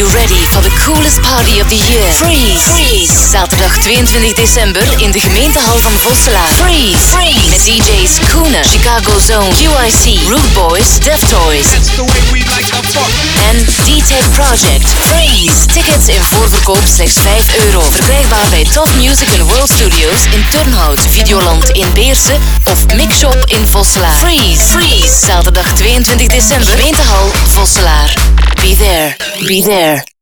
you ready for the coolest party of the year? Freeze. Zaterdag 22 december in de gemeentehal van Vosselaar. Freeze. Met DJ's Koenen, Chicago Zone, QIC, Rude Boys, Deftoys. That's the way we like to fuck. En D-Tech Project. Freeze. Tickets in voorverkoop slechts €5. Verkrijgbaar bij Top Music and World Studios in Turnhout, Videoland in Beersen of Mixshop in Vosselaar. Freeze. Zaterdag 22 december, gemeentehal Vosselaar. Be there.